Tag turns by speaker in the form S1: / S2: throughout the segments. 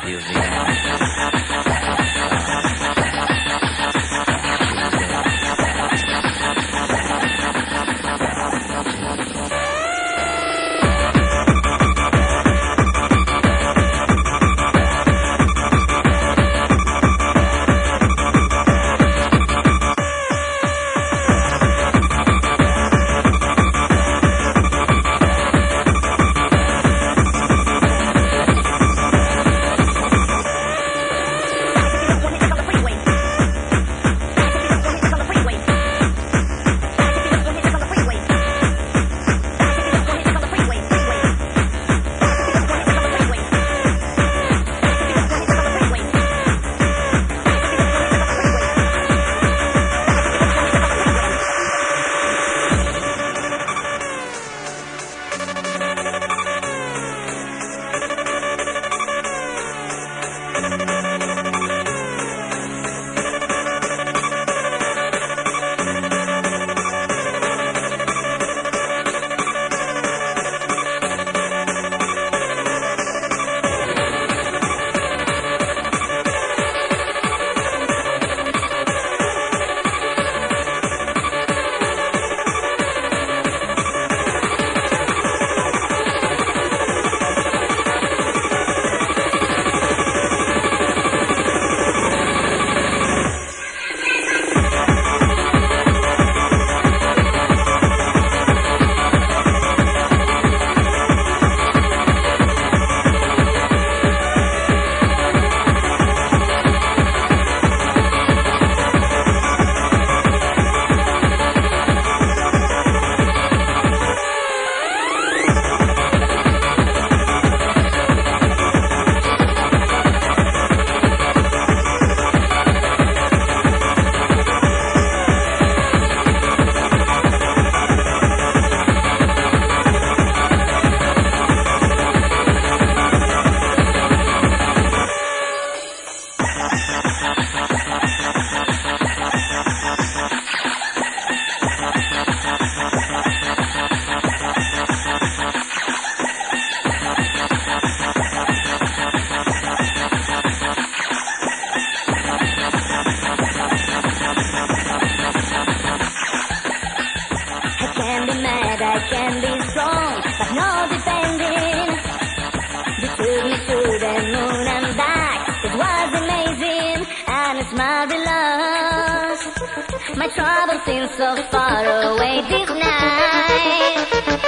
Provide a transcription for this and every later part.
S1: Dios mío.
S2: My trouble seems so far away this night.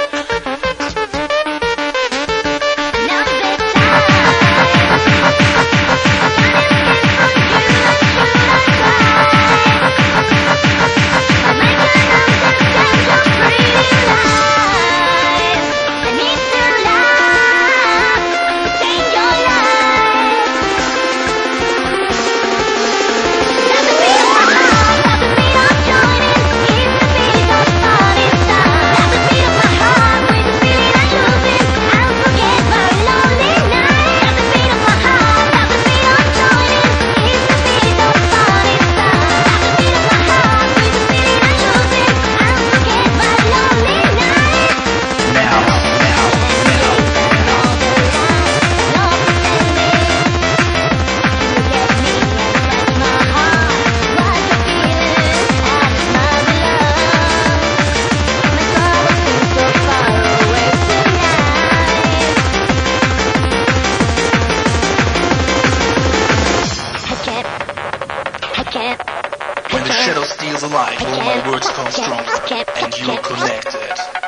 S3: When the shadow steals a light, all my words come stronger, and you're connected.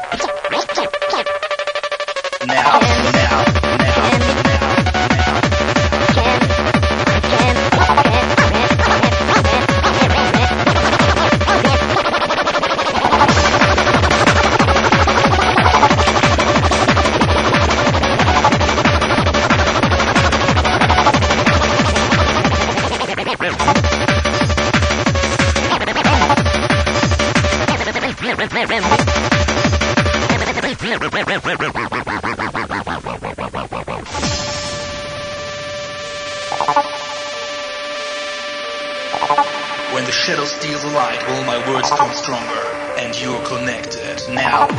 S3: Now, now, now, now. When the shadow steals a light, all my words come stronger, and you're connected. Now.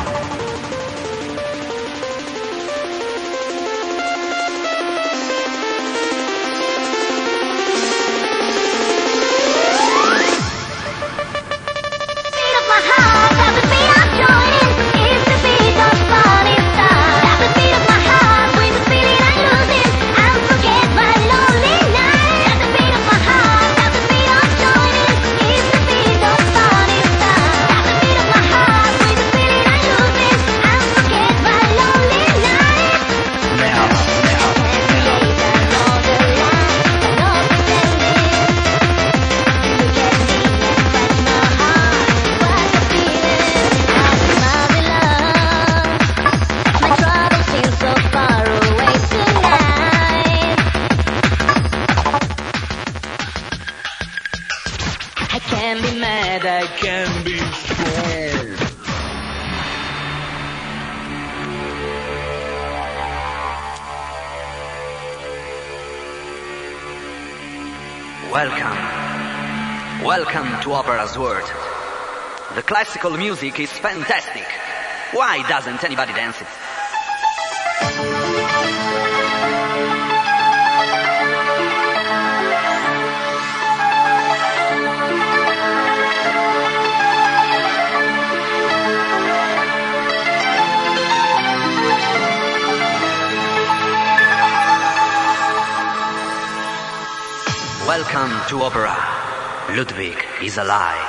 S4: can be strong.
S5: Welcome to Opera's world. The classical music is fantastic. Why doesn't anybody dance it? Welcome to Opera. Ludwig is alive.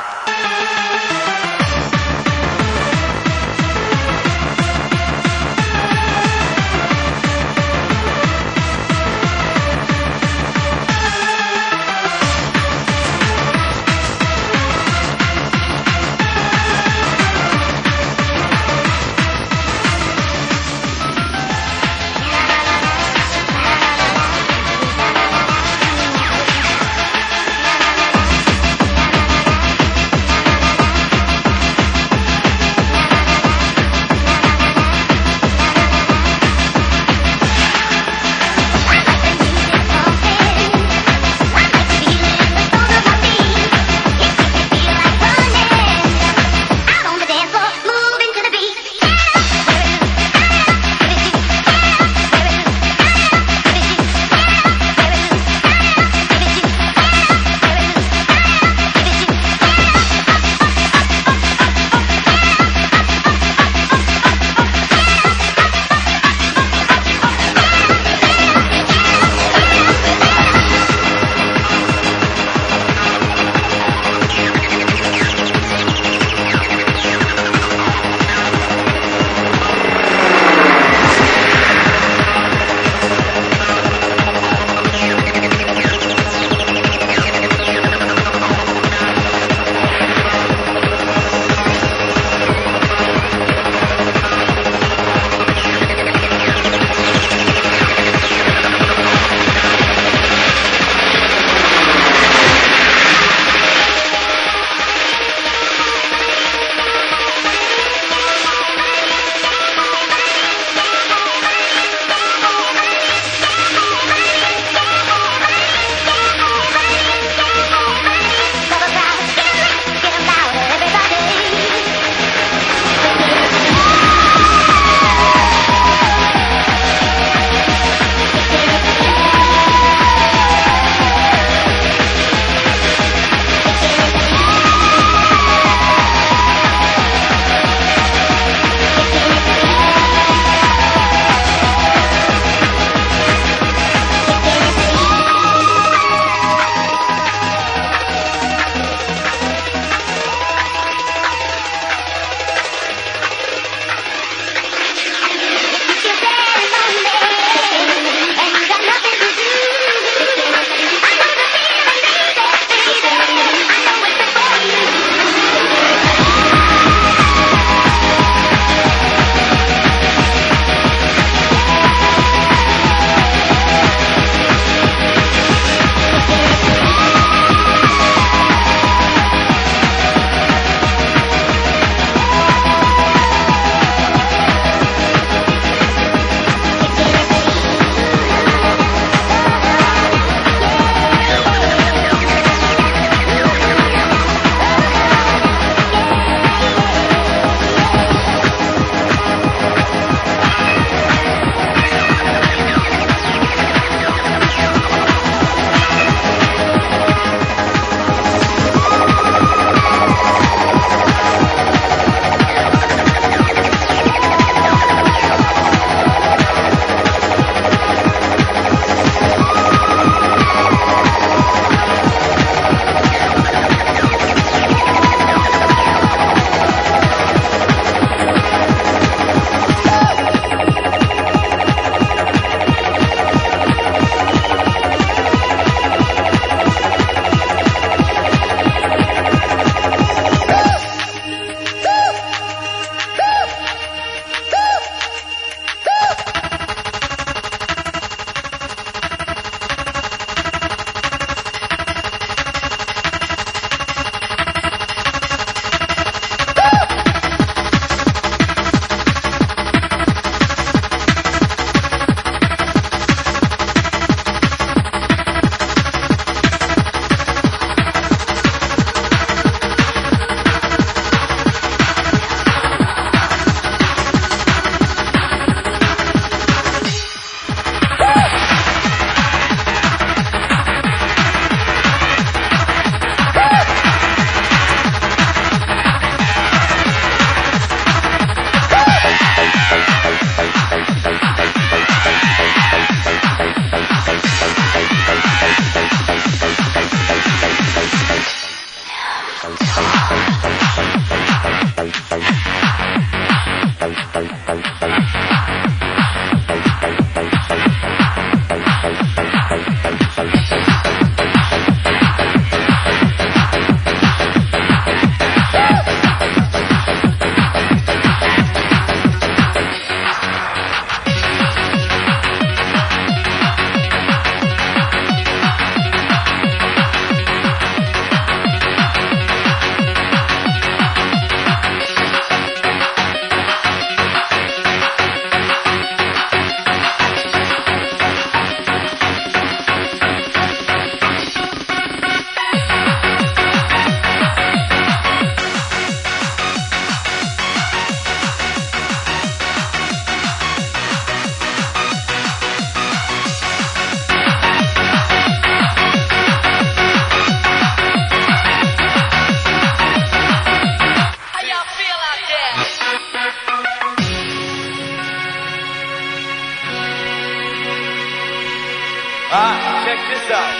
S6: Check this out.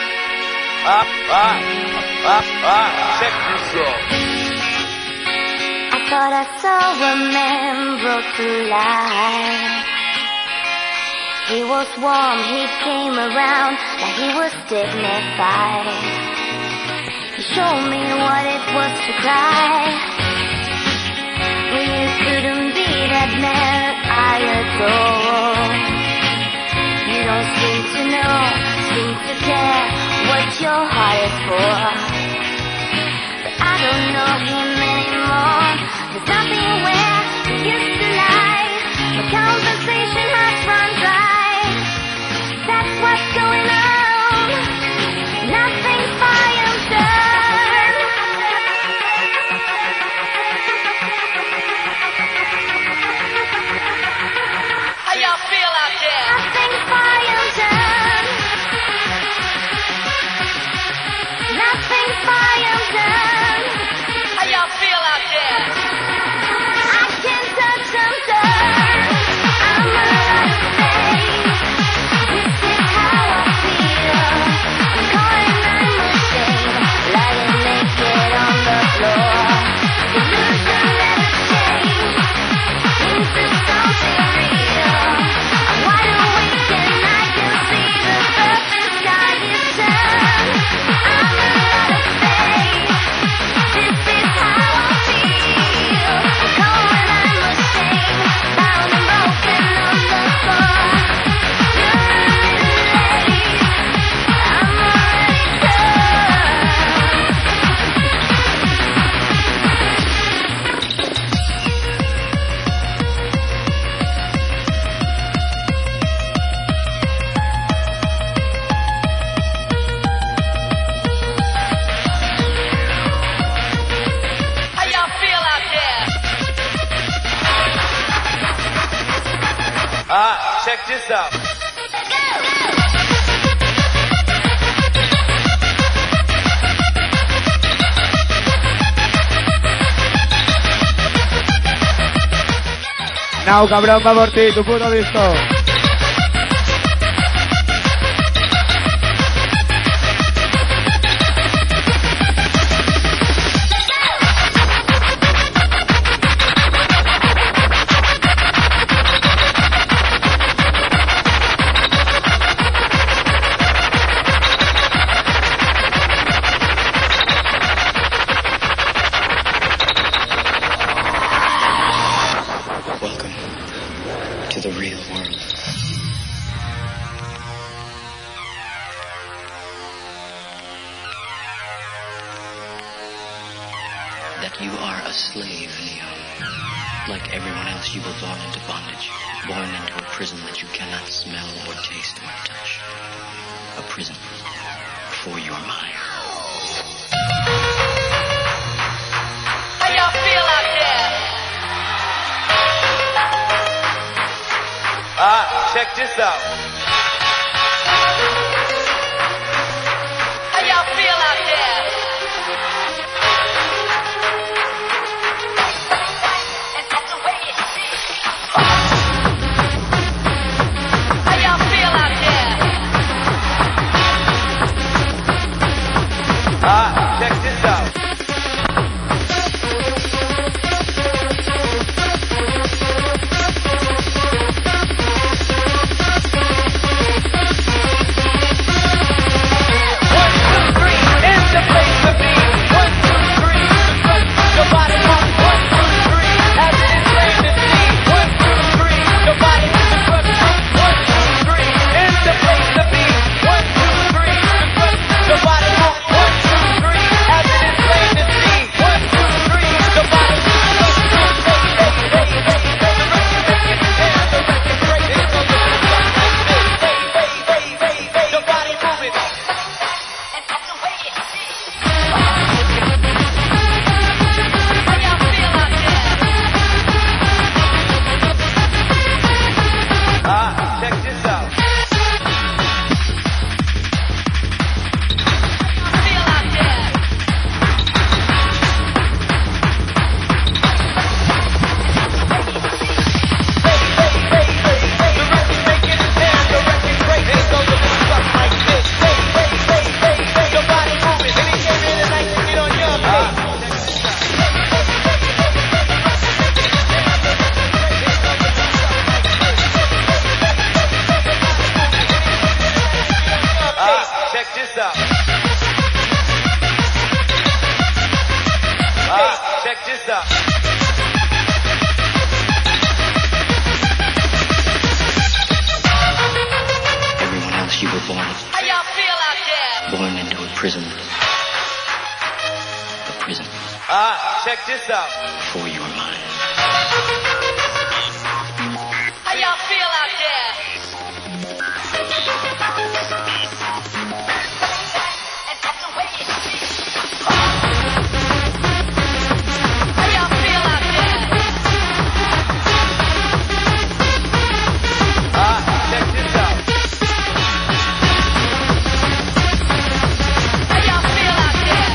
S6: Check this out.
S2: I thought I saw a man brought to life. He was warm, he came around, like he was dignified. He showed me what it was to cry. When you couldn't be that man I adore. You don't seem to know, seem to care what your heart is for. But I don't know him anymore. There's nothing where he used to lie. My conversation has run dry. That's what's going on. Nothing's by undone.
S7: How y'all feel out there?
S2: Nothing's by undone. Nothing's by undone.
S7: How y'all feel out there?
S2: I can touch some dirt. I'm alive today. This is how I feel. I'm calling, I'm ashamed. Lying naked on the floor. Illusion never changed into something real. I'm wide awake and I can see the surface sky is turned. I'm alive today. This is how I feel. I'm calling, I'm ashamed. Bound and broken on the floor. You're a little late. I'm already done.
S7: How y'all feel out there?
S6: Check this out.
S8: Now, cabrón, va por ti, tu puto disco.
S1: Welcome to the real world. That you are a slave, Neo. Like everyone else, you were born into bondage. Born into a prison that you cannot smell or taste or touch. A prison for your mind.
S7: How y'all feel out there?
S6: Check this out.
S7: How y'all feel out there? And that's the way it is. How y'all feel out there?
S6: Check this out.
S7: Nobody
S6: check this out. Check this out.
S1: Everyone else, you were born.
S7: How y'all feel out there?
S1: Born into a prison. A prison
S6: Check this out.
S1: for your mind.
S7: How y'all feel out there? How y'all feel out there?
S6: Check this out.
S7: How y'all feel out there?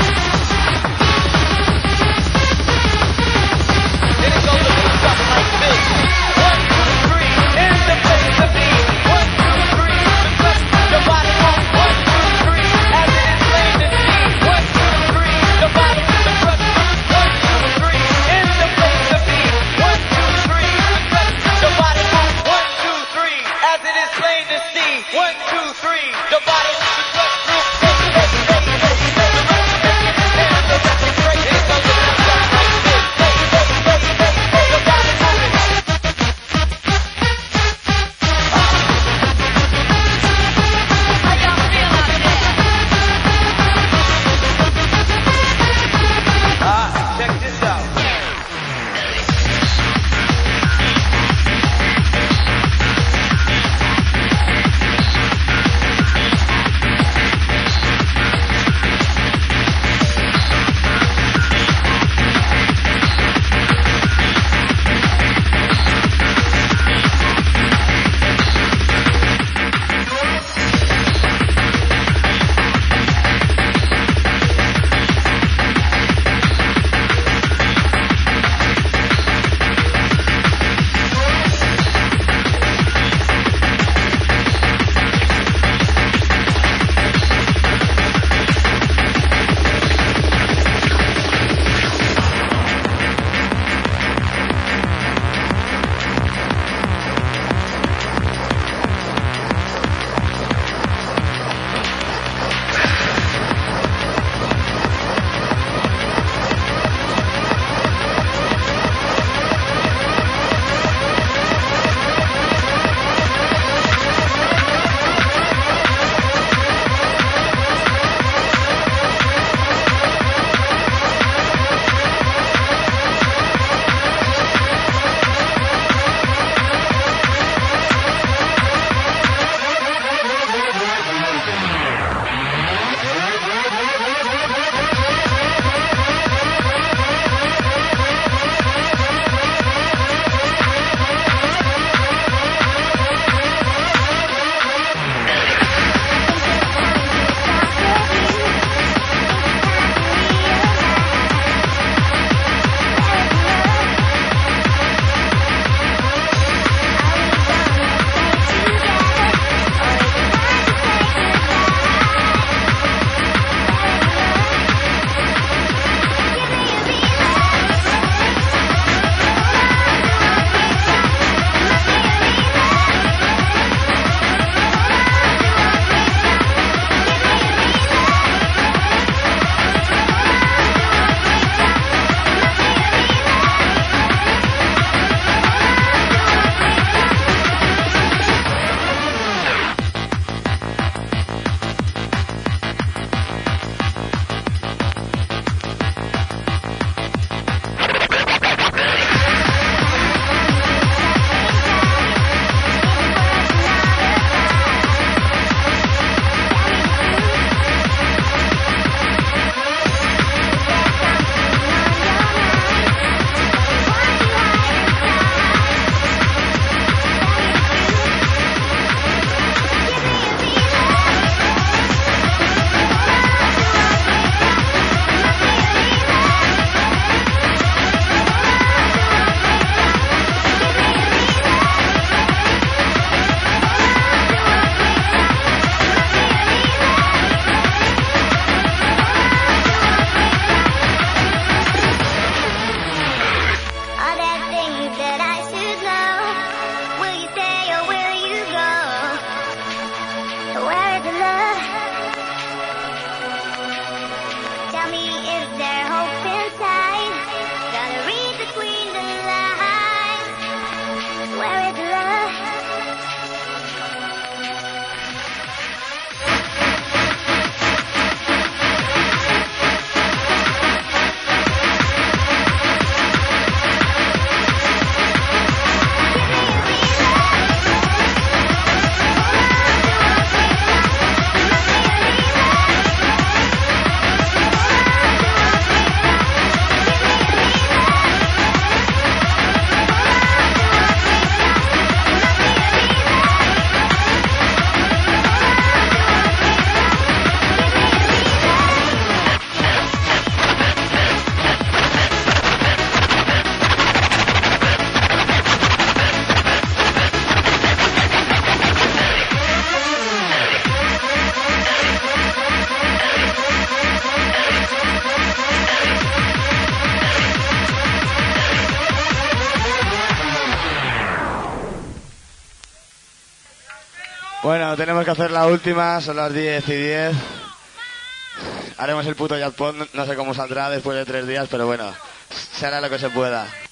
S6: Then it goes a little something like this. 1, 2, 3, in the place to be. 1, 2, 3, the touch your body on. 1, 2, 3, as it is plain to see. 1, 2, 3, the bottom, the crutch. 1, 2, 3, in the place to be. 1, 2, 3, the touch your body on. 1, 2, 3, as it is plain to see. 1, 2, 3, the bottom, the crutch group.
S7: How y'all feel out there?
S6: Check this out.
S8: Bueno, tenemos que hacer la última, son las 10:10. Haremos el puto jackpot, no sé cómo saldrá después de 3 días, pero bueno, se hará lo que se pueda.